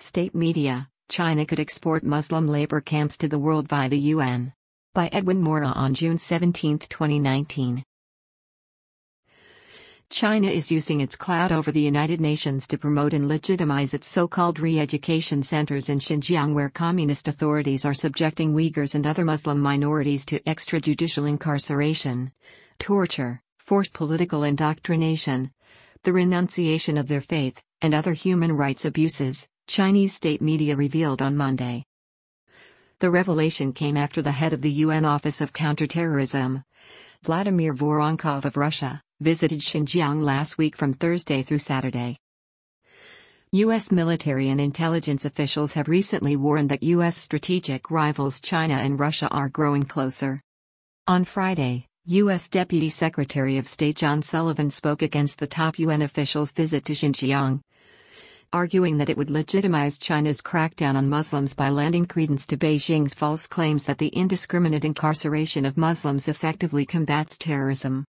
State Media, China could export Muslim labor camps to the world via the UN. By Edwin Mora on June 17, 2019. China is using its clout over the United Nations to promote and legitimize its so-called re-education centers in Xinjiang, where communist authorities are subjecting Uyghurs and other Muslim minorities to extrajudicial incarceration, torture, forced political indoctrination, the renunciation of their faith, and other human rights abuses, Chinese state media revealed on Monday. The revelation came after the head of the UN Office of Counterterrorism, Vladimir Voronkov of Russia, visited Xinjiang last week from Thursday through Saturday. U.S. military and intelligence officials have recently warned that U.S. strategic rivals China and Russia are growing closer. On Friday, U.S. Deputy Secretary of State John Sullivan spoke against the top UN official's visit to Xinjiang, arguing that it would legitimize China's crackdown on Muslims by lending credence to Beijing's false claims that the indiscriminate incarceration of Muslims effectively combats terrorism.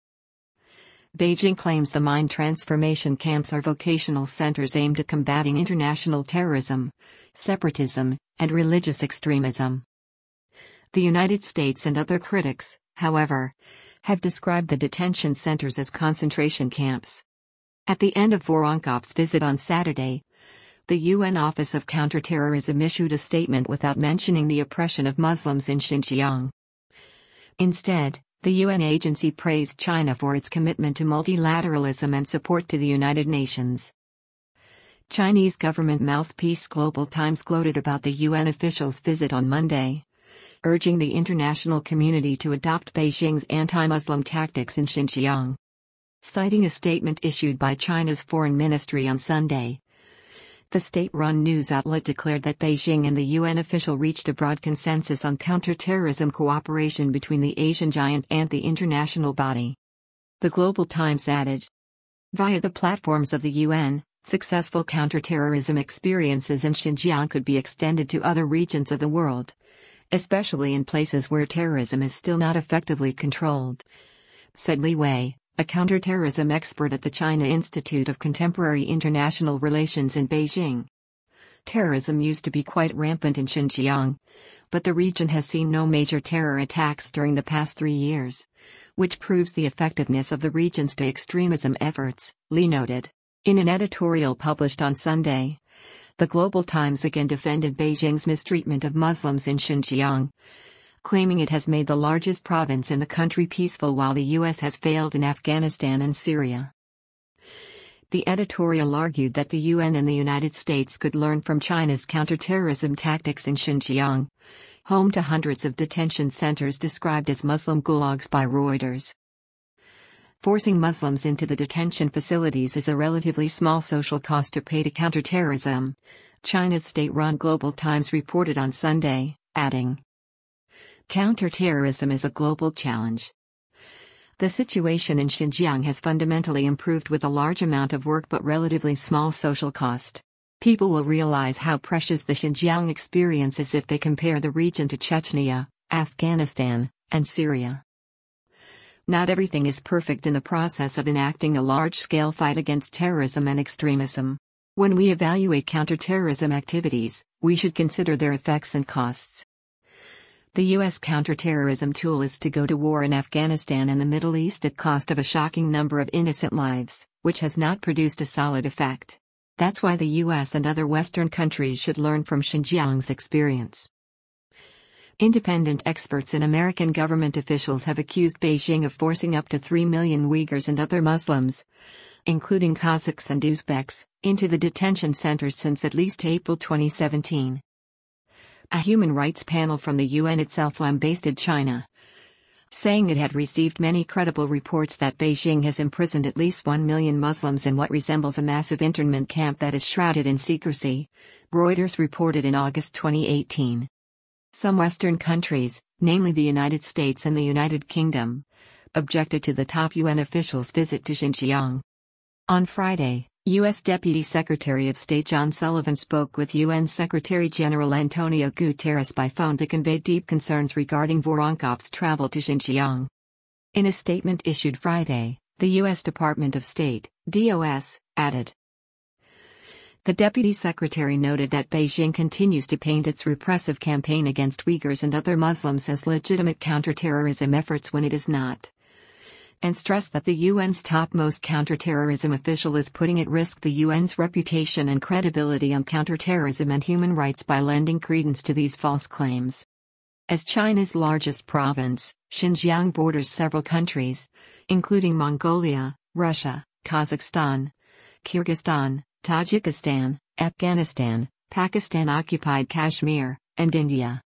Beijing claims the mind transformation camps are vocational centers aimed at combating international terrorism, separatism, and religious extremism. The United States and other critics, however, have described the detention centers as concentration camps. At the end of Voronkov's visit on Saturday, the UN Office of Counterterrorism issued a statement without mentioning the oppression of Muslims in Xinjiang. Instead, the UN agency praised China for its commitment to multilateralism and support to the United Nations. Chinese government mouthpiece Global Times gloated about the UN official's visit on Monday, urging the international community to adopt Beijing's anti-Muslim tactics in Xinjiang. Citing a statement issued by China's foreign ministry on Sunday, the state-run news outlet declared that Beijing and the UN official reached a broad consensus on counterterrorism cooperation between the Asian giant and the international body. The Global Times added, via the platforms of the UN, successful counterterrorism experiences in Xinjiang could be extended to other regions of the world, especially in places where terrorism is still not effectively controlled, said Li Wei, a counterterrorism expert at the China Institute of Contemporary International Relations in Beijing. Terrorism used to be quite rampant in Xinjiang, but the region has seen no major terror attacks during the past 3 years, which proves the effectiveness of the region's de-extremism efforts, Li noted. In an editorial published on Sunday, the Global Times again defended Beijing's mistreatment of Muslims in Xinjiang, claiming it has made the largest province in the country peaceful while the U.S. has failed in Afghanistan and Syria. The editorial argued that the UN and the United States could learn from China's counterterrorism tactics in Xinjiang, home to hundreds of detention centers described as Muslim gulags by Reuters. Forcing Muslims into the detention facilities is a relatively small social cost to pay to counterterrorism, China's state-run Global Times reported on Sunday, adding, counterterrorism is a global challenge. The situation in Xinjiang has fundamentally improved with a large amount of work but relatively small social cost. People will realize how precious the Xinjiang experience is if they compare the region to Chechnya, Afghanistan, and Syria. Not everything is perfect in the process of enacting a large-scale fight against terrorism and extremism. When we evaluate counterterrorism activities, we should consider their effects and costs. The U.S. counterterrorism tool is to go to war in Afghanistan and the Middle East at cost of a shocking number of innocent lives, which has not produced a solid effect. That's why the U.S. and other Western countries should learn from Xinjiang's experience. Independent experts and American government officials have accused Beijing of forcing up to 3 million Uyghurs and other Muslims, including Kazakhs and Uzbeks, into the detention centers since at least April 2017. A human rights panel from the UN itself lambasted China, saying it had received many credible reports that Beijing has imprisoned at least 1 million Muslims in what resembles a massive internment camp that is shrouded in secrecy, Reuters reported in August 2018. Some Western countries, namely the United States and the United Kingdom, objected to the top UN official's visit to Xinjiang. On Friday, U.S. Deputy Secretary of State John Sullivan spoke with UN Secretary-General Antonio Guterres by phone to convey deep concerns regarding Voronkov's travel to Xinjiang. In a statement issued Friday, the U.S. Department of State, DOS, added, The deputy secretary noted that Beijing continues to paint its repressive campaign against Uyghurs and other Muslims as legitimate counterterrorism efforts when it is not, and stressed that the UN's topmost counterterrorism official is putting at risk the UN's reputation and credibility on counterterrorism and human rights by lending credence to these false claims. As China's largest province, Xinjiang borders several countries, including Mongolia, Russia, Kazakhstan, Kyrgyzstan, Tajikistan, Afghanistan, Pakistan-occupied Kashmir, and India.